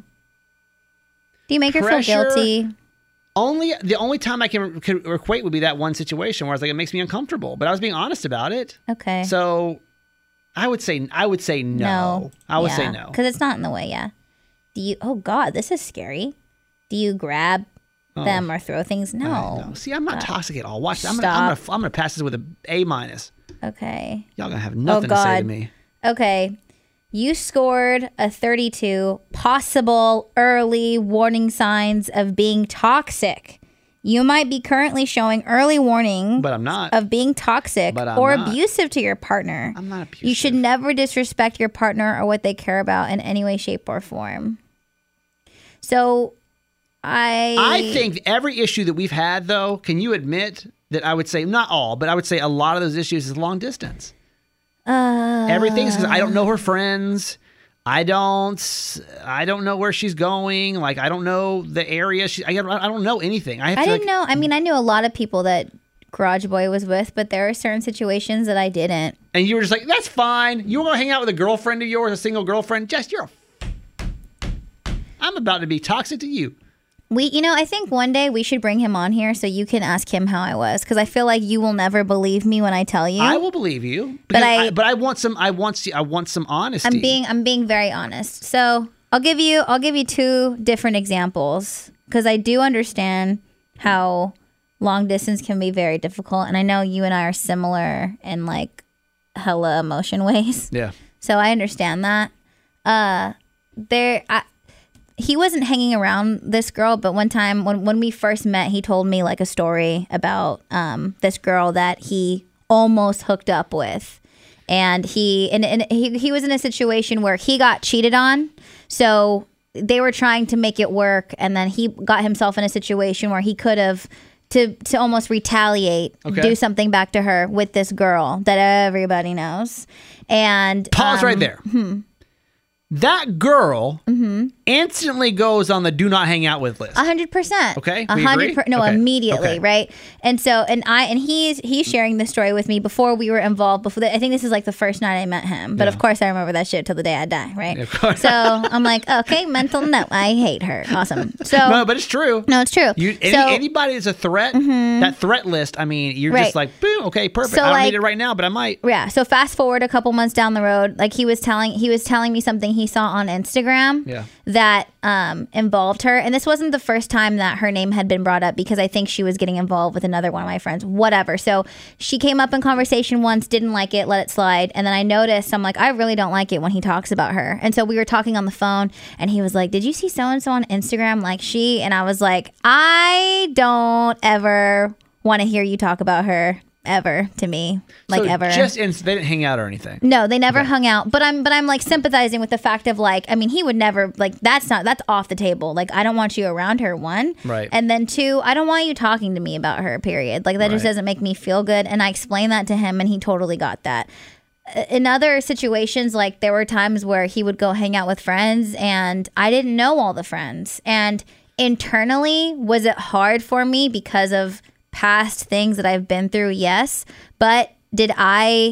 Do you make her feel guilty? The only time I can equate would be that one situation where I was like, it makes me uncomfortable. But I was being honest about it. Okay. So I would say no. I would say no. Because it's not in the way, yeah. Do you, oh God, this is scary. Do you grab them or throw things? No. See, I'm not toxic at all. Watch. I'm gonna pass this with an A-. Okay. Y'all gonna have nothing to say to me. Okay. You scored a 32. Possible early warning signs of being toxic. You might be currently showing early warning, but I'm not, of being toxic or abusive to your partner. I'm not abusive. You should never disrespect your partner or what they care about in any way, shape, or form. So I think every issue that we've had, though, can you admit that I would say, not all, but I would say a lot of those issues is long distance. Everything's because I don't know her friends. I don't know where she's going. Like, I don't know the area. I don't know anything. I didn't know. I mean, I knew a lot of people that Garage Boy was with, but there are certain situations that I didn't. And you were just like, that's fine. You were going to hang out with a girlfriend of yours, a single girlfriend. I'm about to be toxic to you. I think one day we should bring him on here so you can ask him how I was, because I feel like you will never believe me when I tell you. I will believe you, but I want some honesty. I'm being very honest. So I'll give you two different examples, because I do understand how long distance can be very difficult, and I know you and I are similar in like hella emotion ways. Yeah. So I understand that. He wasn't hanging around this girl, but one time when we first met, he told me like a story about this girl that he almost hooked up with, and he was in a situation where he got cheated on, so they were trying to make it work, and then he got himself in a situation where he could have to almost retaliate, do something back to her with this girl that everybody knows, and pause right there. That girl instantly goes on the do not hang out with list. 100%. Okay. 100%. No, okay. Immediately, okay. Right? And so, and he's sharing this story with me before we were involved. I think this is like the first night I met him. But of course, I remember that shit till the day I die, right? Yeah, of course. So I'm like, okay, mental note. I hate her. Awesome. So no, but it's true. No, it's true. Anybody that's a threat, that threat list. I mean, you're just like, boom, okay, perfect. So, I don't need it right now, but I might. Yeah. So fast forward a couple months down the road, like he was telling me something he saw on Instagram that involved her, and this wasn't the first time that her name had been brought up, because I think she was getting involved with another one of my friends, whatever. So she came up in conversation once, didn't like it, let it slide, and then I noticed, I'm like, I really don't like it when he talks about her. And so we were talking on the phone, and he was like, did you see so-and-so on Instagram, like she? And I was like, I don't ever want to hear you talk about her ever to me, like So ever. Just they didn't hang out or anything. No, they never hung out. But I'm like sympathizing with the fact of like, I mean, he would never like that's off the table. Like I don't want you around her, one. Right. And then two, I don't want you talking to me about her, period. Like that just doesn't make me feel good. And I explained that to him and he totally got that. In other situations, like there were times where he would go hang out with friends and I didn't know all the friends. And internally, was it hard for me because of past things that I've been through? Yes. But did I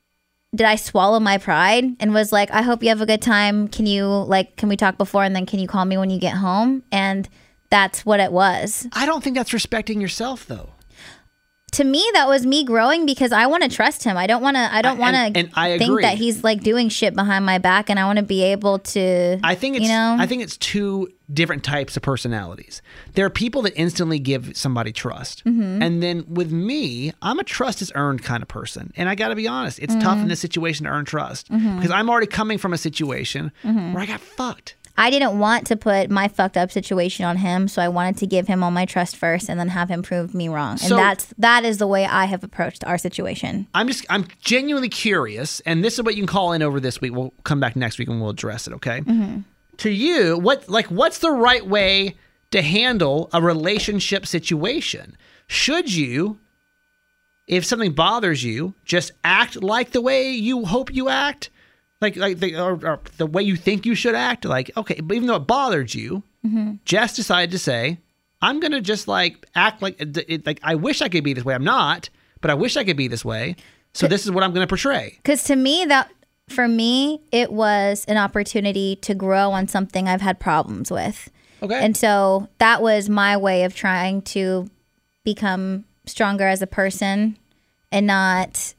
swallow my pride and was like, I hope you have a good time. Can we talk before and then can you call me when you get home? And that's what it was. I don't think that's respecting yourself, though. To me, that was me growing because I want to trust him. I don't want to think that he's like doing shit behind my back, and I want to be able to. I think it's two different types of personalities. There are people that instantly give somebody trust, and then with me, I'm a trust is earned kind of person, and I got to be honest, it's tough in this situation to earn trust because I'm already coming from a situation where I got fucked. I didn't want to put my fucked up situation on him, so I wanted to give him all my trust first and then have him prove me wrong. And that is the way I have approached our situation. I'm genuinely curious, and this is what you can call in over this week. We'll come back next week and we'll address it, okay? To you, what's the right way to handle a relationship situation? Should you, if something bothers you, just act like the way you hope you act? Like the way you think you should act, like, okay, but even though it bothered you, Jess decided to say, I'm going to just like act like I wish I could be this way. I'm not, but I wish I could be this way. So this is what I'm going to portray. Because to me, for me, it was an opportunity to grow on something I've had problems with. Okay. And so that was my way of trying to become stronger as a person and not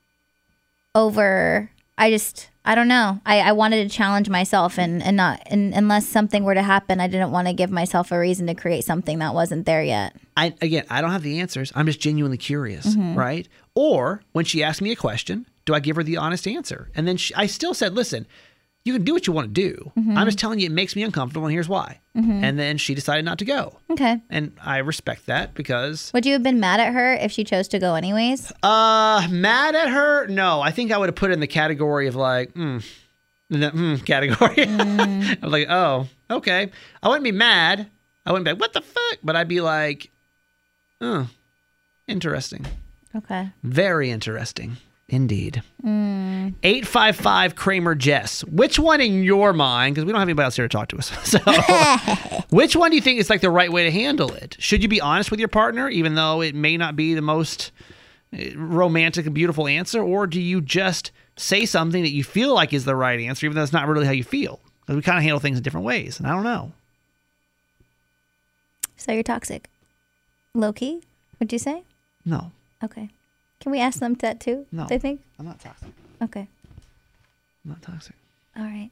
I don't know. I wanted to challenge myself and unless something were to happen, I didn't want to give myself a reason to create something that wasn't there yet. I don't have the answers. I'm just genuinely curious, right? Or when she asked me a question, do I give her the honest answer? And then I still said, listen, you can do what you want to do. I'm just telling you it makes me uncomfortable and here's why. And then she decided not to go. Okay. And I respect that because... Would you have been mad at her if she chose to go anyways? Mad at her? No, I think I would have put it in the category of like, category. I was like, oh, okay. I wouldn't be mad. I wouldn't be like, what the fuck? But I'd be like, interesting. Okay. Very interesting. Indeed. 855 Kramer Jess. Which one in your mind, because we don't have anybody else here to talk to us, so which one do you think is like the right way to handle it? Should you be honest with your partner, even though it may not be the most romantic and beautiful answer, or do you just say something that you feel like is the right answer, even though it's not really how you feel? Because we kind of handle things in different ways, and I don't know. So you're toxic. Low-key, would you say? No. Okay. Can we ask them that too? No. They think? I'm not toxic. Okay. I'm not toxic. All right.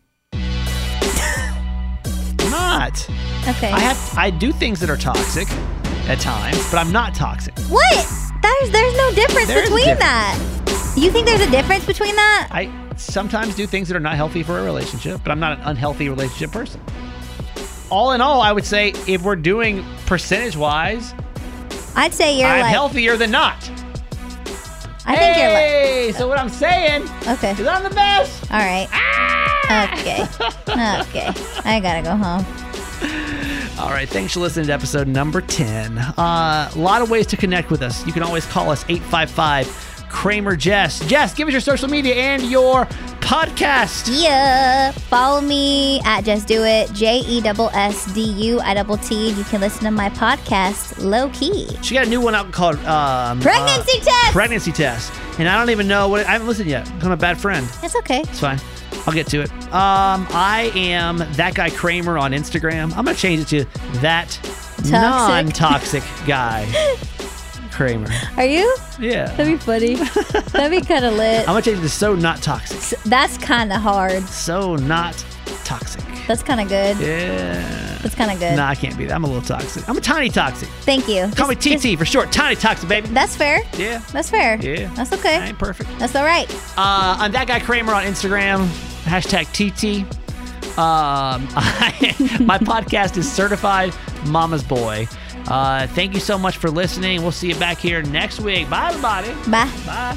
I'm not. Okay. I do things that are toxic at times, but I'm not toxic. What? There's no difference between that. You think there's a difference between that? I sometimes do things that are not healthy for a relationship, but I'm not an unhealthy relationship person. All in all, I would say if we're doing percentage-wise, I'd say I'm healthier than not. I think you're Hey, so what I'm saying is I'm the best. All right. Okay. I gotta go home. All right. Thanks for listening to episode number 10. A lot of ways to connect with us. You can always call us 855 Kramer Jess. Jess, give us your social media and your podcast. Yeah. Follow me at Just Do It, JESSDUITT. You can listen to my podcast, Low Key. She got a new one out called Pregnancy Test. Pregnancy Test. And I don't even know I haven't listened yet. I'm a bad friend. It's okay. It's fine. I'll get to it. I am That Guy Kramer on Instagram. I'm going to change it to That Non-Toxic Guy Kramer. Are you? Yeah. That'd be funny. That'd be kind of lit. I'm going to change it to So Not Toxic. That's kind of hard. So Not Toxic. That's kind of good. Yeah. That's kind of good. Nah, I can't be that. I'm a little toxic. I'm a tiny toxic. Thank you. Call me TT for short. Tiny toxic, baby. That's fair. Yeah. That's fair. Yeah. That's okay. I ain't perfect. That's all right. I'm That Guy Kramer on Instagram. Hashtag TT. My podcast is Certified Mama's Boy. Thank you so much for listening. We'll see you back here next week. Bye, everybody. Bye. Bye.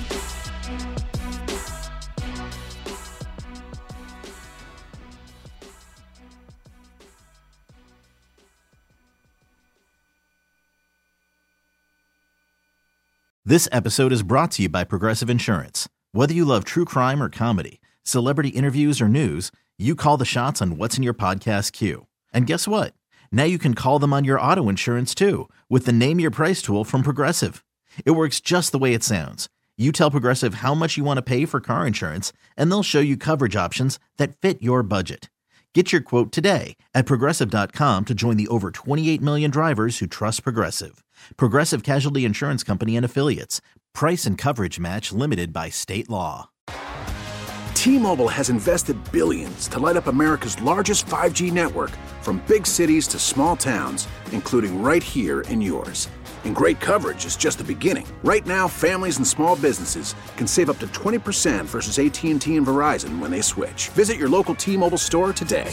This episode is brought to you by Progressive Insurance. Whether you love true crime or comedy, celebrity interviews or news, you call the shots on what's in your podcast queue. And guess what? Now you can call them on your auto insurance too with the Name Your Price tool from Progressive. It works just the way it sounds. You tell Progressive how much you want to pay for car insurance, and they'll show you coverage options that fit your budget. Get your quote today at Progressive.com to join the over 28 million drivers who trust Progressive. Progressive Casualty Insurance Company and Affiliates. Price and coverage match limited by state law. T-Mobile has invested billions to light up America's largest 5G network, from big cities to small towns, including right here in yours. And great coverage is just the beginning. Right now, families and small businesses can save up to 20% versus AT&T and Verizon when they switch. Visit your local T-Mobile store today.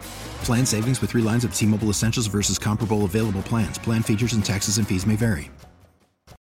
Plan savings with 3 lines of T-Mobile Essentials versus comparable available plans. Plan features and taxes and fees may vary.